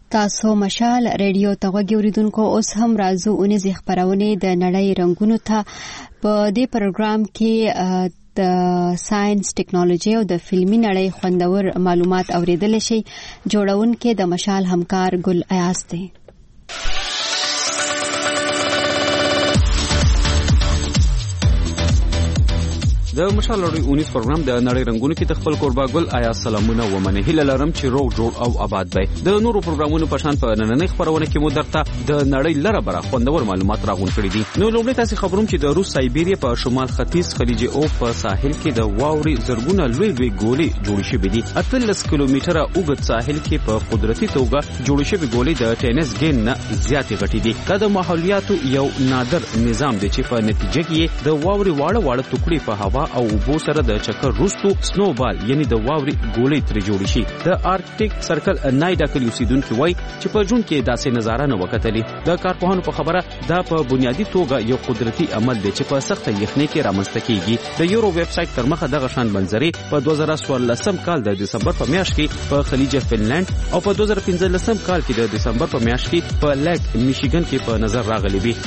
تاسو مشال ریډیو ته وګوریدونکو اوس هم راځو اونیز خبرونه د نړۍ رنگونو ته په دې پروګرام کې د ساينس ټیکنالوژي او د فلمي نړۍ خوندور معلومات اوریدل شي. جوړونکو د مشال همکار ګل ایاز دی. د مشال لړۍ اونیز پروګرام د نړۍ رنگونو کې د خپل قربا ګل آیا سلامونه ومنه هله لرم چې روغ جوړ او آباد وي. د نورو پروګرامونو په شان په نننۍ خبرونه کې مو درته د نړۍ لره بره خوندور معلومات راغون کړی دي. نو لومړی تاسو خبروم چې د روس سایبیریا په شمال ختیځ خلیج او په ساحل کې د واوري زرګونه لوی ګولې جوړې شوې دي. 18 کیلومتره اوږد ساحل کې په قدرتي توګه جوړې شوې ګولې د ټینس ګین نه زیاتې غټې دي. دا د ماحولیاتو یو نادر نظام دی چې په نتیجه کې د واوري واړه ټوکړي په هوا او اوبو سره د چکر روستو سنوبال یعنی د واوري ګولې تر جوړ شي. د آرکټیک سرکل نایډا کلی اوسیدونکو وای چې په جون کې داسې نظاره نه وکټلې. د کارپوهانو په خبره دا په بنیادی توګه یو قدرتي عمل دی چې په سخت یخنۍ کې رامنځته کیږي. د یورو ویب سټ تر مخه دغه شان منظرې په 2014 کال د دسمبر په میاشت کې په خلیج فنلند او په 2015 کال کې د دسمبر په میاشت کې په لیک میشیګن کې په نظر راغلي وي.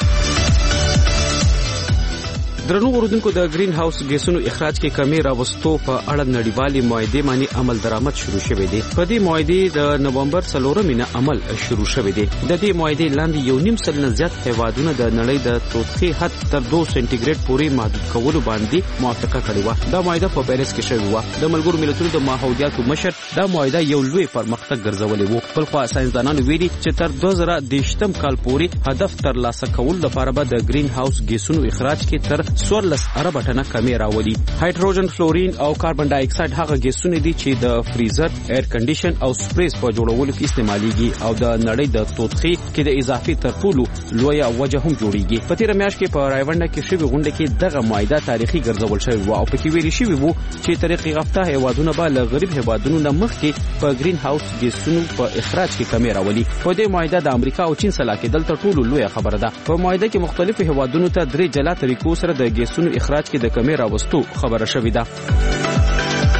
درنو اوردونکو د گرین هاوس ګیسونو اخراج کې کمی راوستو په اړه نړیوالې معاهده باندې عمل درآمد شروع شوه دی. په دې معاهده د نومبر 4 مینه عمل شروع شوه دی. د دې معاهده لاندې یو نیم سل نه زیات هیوادونه د نړۍ د توطئې حد تر 2 سنټیګریډ پورې محدود کولو باندې موافقه کړې و. دا معاهده په پیریس کې شوې و. د ملګرو ملتونو د ماحولیاتو مشر دا معاهده یو لوی پرمختګ ګرځولې و. په خوا ساينسدانانو ویلي چې تر 2010 کال پورې هدف تر لاسه کول لپاره به د گرین هاوس ګیسونو اخراج کې تر 14 ارب ټنه کمی راولي. هایدروجن فلورین او کاربن ډای اکساید هغه ګیسونه دي چې د فریزر، ایر کنډیشن او سپریز په جوړولو کې استعماليږي او د نړۍ د توطئې کې د اضافي ترټولو لوی وجه هم جوړیږي. په تیر میاشت کې په رایونډه کې شوی غونډه کې دغه معاهده تاریخي ګرځول شوی و او په کې ویل شوی وو چې طریق یافته هیوادونه به له غریب هیوادونو نه مخکې په گرین هاوس ګیسونو په اخراج کې کمی راولي. په دې معاهده د امریکا او چین سره کې دلته ټولو لوی خبره ده. په معاهده کې مختلفو هیوادونو ته درې جلا طریقو سره د ګیسونو اخراج کې د کمی راوستو خبره شوې ده.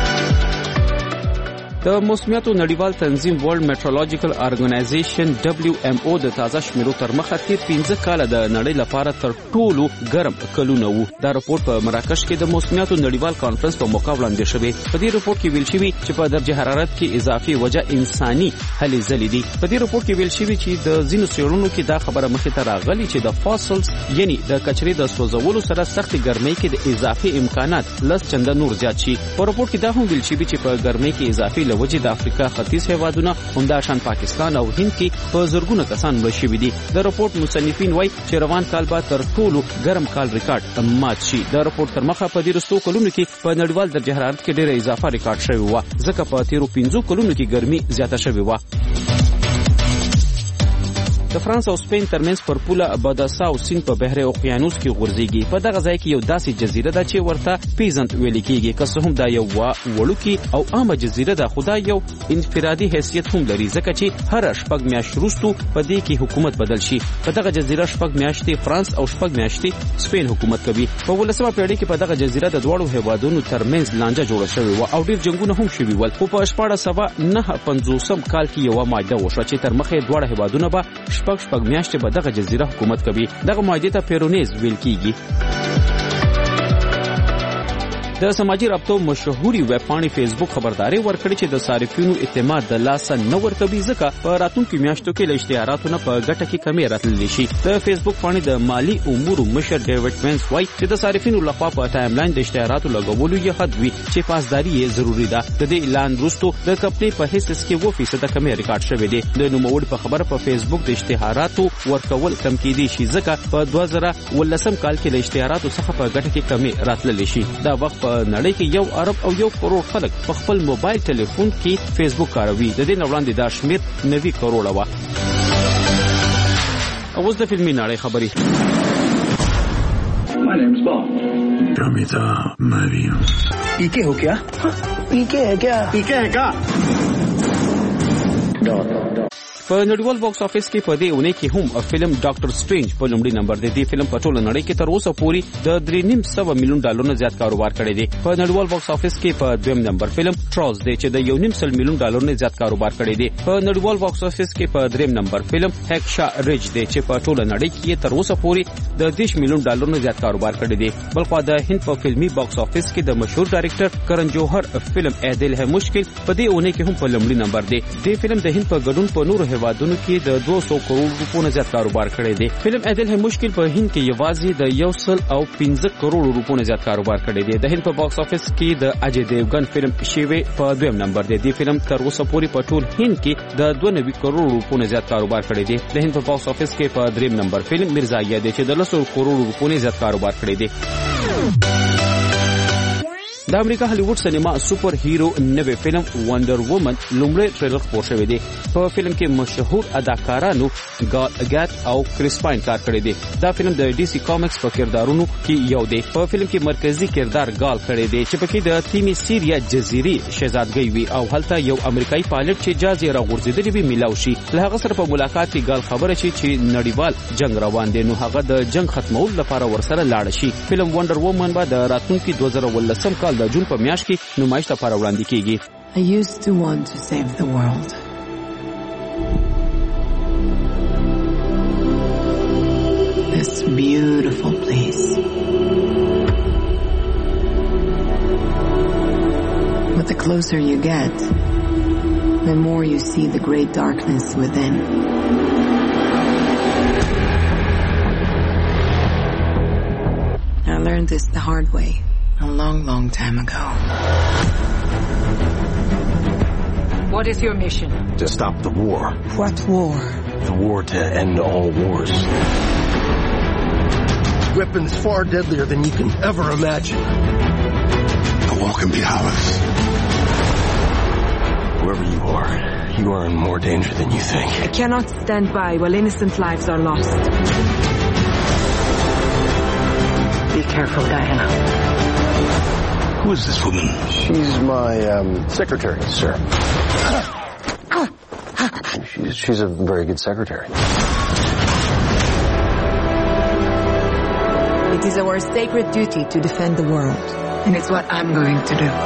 د موسمیاتو نړیوال تنظیم ورلد میټرولوژیکل ارګنایزیشن WMO د تازه شمیرو تر مخه تیر 15 کال د نړۍ لپاره تر ټولو ګرم کلونه وو. دا راپور په مراکش کې د موسمیاتو نړیوال کانفرنس په موقع وړاندې شوی. په دې راپور کې ویل شوی چې په درجه حرارت کې اضافي وجه انساني هلې ځلې دي. په دې راپور کې ویل شوی چې د ځینو څېړنو کې دا خبره مخې ته راغلي چې د فاسلز یعنی د کچرې د سوځولو سره سخت ګرمۍ کې د اضافي امکانات لس چنده نور زیات شي. په راپور کې دا هم ویل شوی چې په ګرمۍ کې اضافي لوجې د افریقا ختیځ هیوادونه همداشان پاکستان او هند کې په زرګونه کسان مړ شوي دي. د راپور مصنفین وایي چې روان کال به تر ټولو ګرم کال ریکارډ مات شي. د راپور تر مخه په دې رستو کلونو کې په نړیوال درجه حرارت کې ډېره اضافه ریکارډ شوی و ځکه په تیرو 15 کلونو کې ګرمي زیاته شوی و. د فرانس او سپین ترمنځ پر پوله باداساو سیند په بحر اوقیانوس کې غورځيږي. په دغه ځای کې یو داسې جزیره ده چې ورته پیزنت ویل کېږي. که څه هم دا یو وړوکی او عامه جزیره ده خو دا یو انفرادي حیثیت هم لري ځکه چې هر شپږ میاشتې وروسته په دې کې حکومت بدل شي. په دغه جزیره شپږ میاشتې فرانس او شپږ میاشتې سپین حکومت کوي. په 19مه پیړۍ کې په دغه جزیره د دواړو هیوادونو ترمنځ لانجه جوړه شوې و او ډېر جنگونه هم شوي ول. خو په 1459 کال کې یو معاهده وشوه چې تر مخه دواړه هیوادونه به شپږ میاشتې په دغه جزیره حکومت کوي. دغه معاهده ته پیرونیز ویل کیږي. د سماجی رابطو مشهوري ویب پاڼې فیسبوک خبرداري ورکړي چې د صارفینو اعتماد د لاسه نه ورکوي ځکه په راتلونکو میاشتو کې له اشتهاراتو نه په ګټه کې کمی راتللی شي. د فیسبوک پاڼې د مالی امور مشر ډیوډ وینس وایي چې د صارفینو لخوا په ټایملاین د اشتهاراتو لګولو یې حد وي چې پاسداري یې ضروری ده. د دې اعلان وروسته د کمپنۍ په حصص کې 2% کمی ریکارډ شوی دی. د نوموړي په خبره په فیسبوک د اشتهاراتو ورکول کم کېدی شي ځکه په 2019 کال کې له اشتهاراتو څخه په ګټه کې کمی راتللی شي. دا وخت په نړۍ کې 1 ارب او 1 کروڑ خلک په خپل موبایل ټلیفون کې فیسبوک کاروي. د دې وړاندې دا شمیر 90 کروڑ و. اوس د فلمي نړۍ خبري. My name's Bond. Ramita Mariam. पीके हो क्या? पीके है क्या? पीके है क्या? په نړیوال باکس افیس کې په دې اونۍ کې هم فلم ډاکټر سټرینج په لومړي نمبر دی. د فلم په ټوله نړۍ کې تر اوسه پورې د 3.5 ملیون ډالر نه زیات کاروبار کړی دی. په نړیوال باکس افیس کې په دویم نمبر فلم ټرالز دی چې د 1.5 ملیون ډالر نه زیات کاروبار کړی دی. په نړیوال باکس افیس کې په دریم نمبر فلم هیکشا ریج دی چې په ټوله نړۍ کې تر اوسه پورې د 10 ملیون ډالر نه زیات کاروبار کړی دی. بلخو د هند په فلمي باکس افیس کې د مشهور ډایریکټر کرن جوهر فلم اعدل ہے مشکل په دې اونۍ کې هم په لومړي نمبر دی. د فلم د هند په ګډون په نورو هیوادونو کې د 200 کروڑ روپیو نه زیات کاروبار کړی دی. فلم اعدل ہے مشکل په هند کې یوازې د 115 کروڑ روپیو نه زیات کاروبار کړی دی. د هند په باکس افیس کې د اجے دیوګن فلم شیوه په دویم نمبر دی. د فلم تر اوسه پورې په ټول هند کې د 92 کروڑ روپیو نه زیات کاروبار کړی دی. د هند په باکس افیس کې په دریم نمبر فلم مرزایا دی چې د 100 کروڑ روپیو نه زیات کاروبار کړی دی. د امریکا هالیوډ سینما سپر هیرو نوې فلم وندر وومن لومړی ټریلر خپور شوی دی. په فلم کې مشهور اداکارانو ګال اګات او کریس پاین کار کړی دی. دا فلم د ډي سي کامکس په کردارونو کې یو دی. په فلم کې مرکزی کردار ګال کړی دی چې پکې د تیمی سیریا جزیرې شهزادګۍ وي او هلته یو امریکایي پایلټ چې جاز یې راغورځېدلی وي میلاو شي. له هغه سره په ملاقات کې ګال خبره شي چې نړیوال جنگ روان دی، نو هغه د جنگ ختمولو لپاره ورسره لاړ شي. فلم وندر وومن به د راتلونکي 2019 کال د جون په میاشت کې نمایش لپاره وړاندې کیږي. I used to want to save the world. This beautiful place. But the closer you get, the more you see the great darkness within. I learned this the hard way. A long, long time ago. What is your mission? To stop the war. What war? The war to end all wars. Weapons far deadlier than you can ever imagine. The war can be ours. Whoever you are in more danger than you think. I cannot stand by while innocent lives are lost. Be careful, Diana. Who is this woman? She's my secretary, sir. She's a very good secretary. It is our sacred duty to defend the world, and it's what I'm going to do.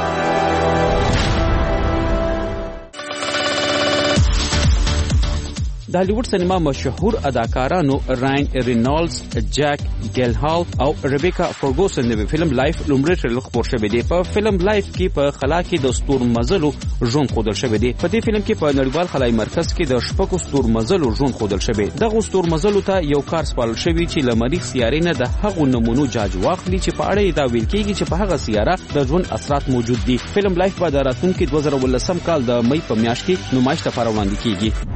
د هالیوډ سینما مشهور اداکارانو راین رینالډز، جک ګیلهال او ریبیکا فرګوسن نوې فلم لایف لومړی ټریلر خپور شوی دی. په فلم لایف کې په خلا کې د ستورمزلو ژوند ښودل شوی دی. په دې فلم کې په نړیوال خلای مرکز کې د شپږو ستورمزلو ژوند ښودل شوی. دغه ستورمزلو ته یو کار سپارل شوی چې له مریخ سیارې نه د هغو نمونو جاج واخلي چې په اړه یې دا ویل کېږي چې په هغه سیاره د ژوند اثرات موجود دي. فلم لایف به د راتلونکي 2019 کال د مئی په میاشت کې نمایش لپاره وړاندې کیږي.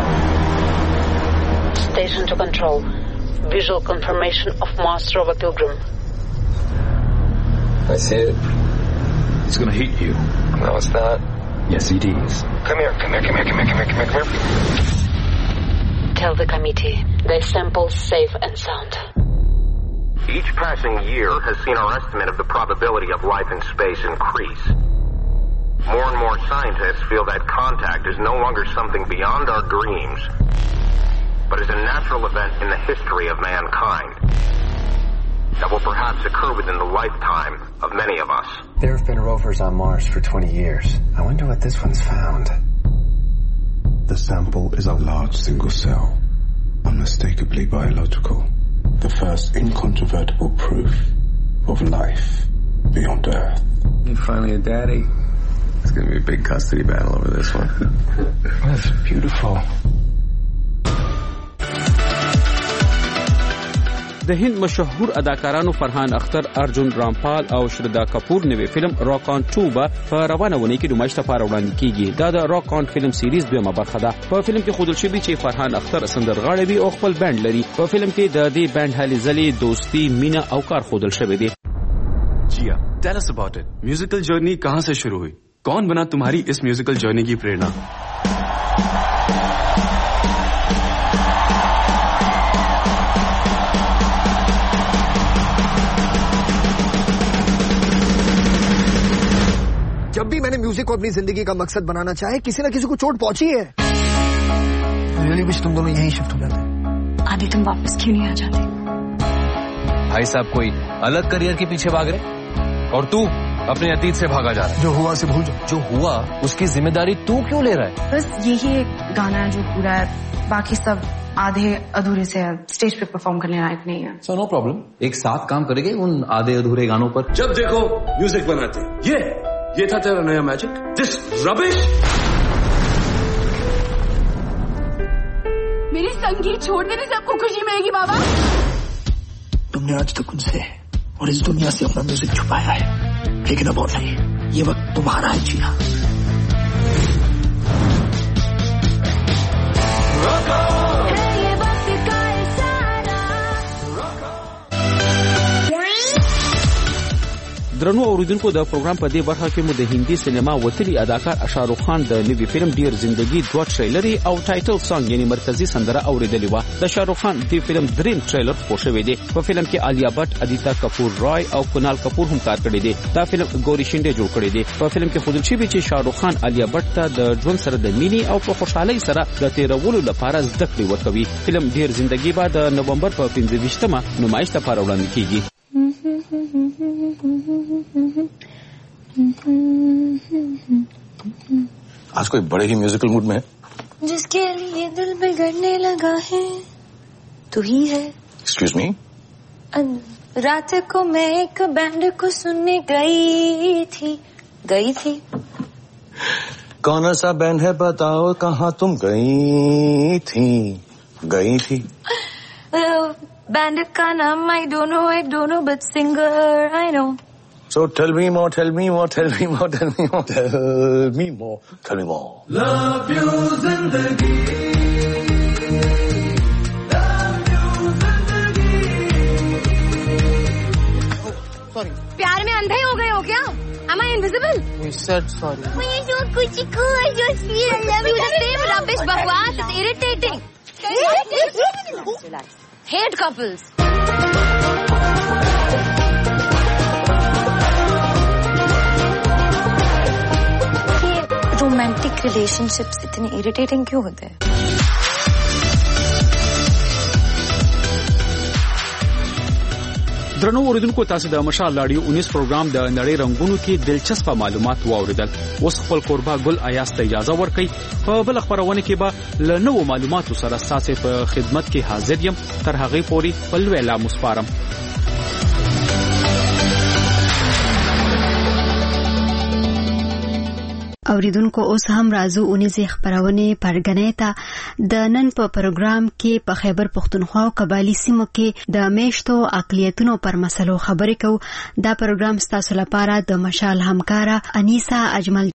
Station to control. Visual confirmation of master of a pilgrim. I see it. He's gonna hit you. No, it's not. Yes, it is. Come here. Tell the committee their samples safe and sound. Each passing year has seen our estimate of the probability of life in space increase. More and more scientists feel that contact is no longer something beyond our dreams, but is a natural event in the history of mankind that will perhaps occur within the lifetime of many of us. There have been rovers on Mars for 20 years. I wonder what this one's found. The sample is a large single cell, unmistakably biological. The first incontrovertible proof of life beyond Earth. You finally a daddy. It's going to be a big custody battle over this one. That's beautiful. د هند مشهور اداکارانو فرحان اختر، ارجن رامپال او شردا کپور نوې فلم راک آن 2 په روانه ونې کې نمایش لپاره وړاندې کیږي. دا د راک آن فلم سیریز دویمه برخه ده. په فلم کې ښودل شوی چې فرحان اختر سندرغاړی وي او خپل بند لري. په فلم کې د دې بند هلې ځلې دوستی، مینه او کار ښودل شوی دی. جیا tell us about it. Musical journey कहां से शुरू हुई? कौन बना तुम्हारी इस musical journey की प्रेरणा? जब भी मैंने म्यूजिक को अपनी जिंदगी का मकसद बनाना चाहे, किसी न किसी को चोट पहुंची है. रियली विश तुम दोनों यहीं शिफ्ट हो जाते। आदि तुम वापस क्यों नहीं आ जाते? भाई साहब कोई अलग करियर के पीछे भाग रहे और तू अपने अतीत से भागा जा रहा है। जो हुआ से भूल जाओ। जो हुआ उसकी जिम्मेदारी तू क्यों ले रहा है? बस यही एक गाना है जो पूरा है, बाकी सब आधे अधूरे से स्टेज पे परफॉर्म करने लायक नहीं है। सो नो प्रॉब्लम, एक साथ काम करेंगे उन आधे अधूरे गानों पर। जब देखो म्यूजिक बनाते। ये था तेरा नया मैजिक। This rubbish. मेरी संगीत छोड़ देने से आपको खुशी मिलेगी बाबा। तुमने आज तक उनसे और इस दुनिया से अपना म्यूजिक छुपाया है, लेकिन अब और नहीं, ये वक्त तुम्हारा है जीना। درنو اوریدونکو د پروګرام په دې برخه کې مو د هندي سینما وتلی اداکار شاهرخ خان د نوي فلم ډیر زندگی دوه ټریلر او ټایټل سانګ یعنی مرکزی سندره اوریدلې و. د شاهرخ خان د فلم دریم ټریلر خو شوی دی. په فلم کې عالیه بټ، ادیتا کپور رای او کنال کپور هم کار کړی دی. دا فلم ګوري شینډه جوړ کړی دی. په فلم کې خودل شي چې شاهرخ خان عالیه بټ ته د ژوند سره د مینې او په خوشحالۍ سره د تیرولو لپاره زده کړې ورکوي. فلم ډیر زندگی بعد د نومبر په 15مه نمایش لپاره وړاندې کیږي. आज कोई बड़े ही म्यूजिकल मूड में है। जिसके लिए दिल बिगड़ने लगा है तू ही है। Excuse me. रात को मैं एक बैंड को सुनने गई थी। कौन सा बैंड है बताओ, कहाँ तुम गई थी? बैंड का नाम I don't know but singer I know. So tell me more. Love you zindagi. Sorry. प्यार में अंधे हो गए हो क्या? Am I invisible? We said sorry. I just feel I love you. The same rubbish bakwas is irritating. Hate couples. Romantic relationships इतने irritating क्यों होते हैं? درنو اوریدونکو تاسو د مشال رادیو 19 پروګرام د نړۍ رنگونو کې دلچسپ معلومات واوریدل. اوس خپل قربا ګل ایاس ته اجازه ورکړئ. په بل خبرونه کې به له نوو معلوماتو سره تاسو په خدمت کې حاضر یم. تر هغه پورې خپل ویلا مسپارم. اوریدونکو اوس هم راځو اونیزه خبرونه پرګنې ته. د نن په پروګرام کې په خیبر پختونخوا او قبایلی سیمو کې د میشتو اقلیتونو پر مسلو خبرې کوو. دا پروګرام ستاسو لپاره د مشال همکارا انیسا اجمل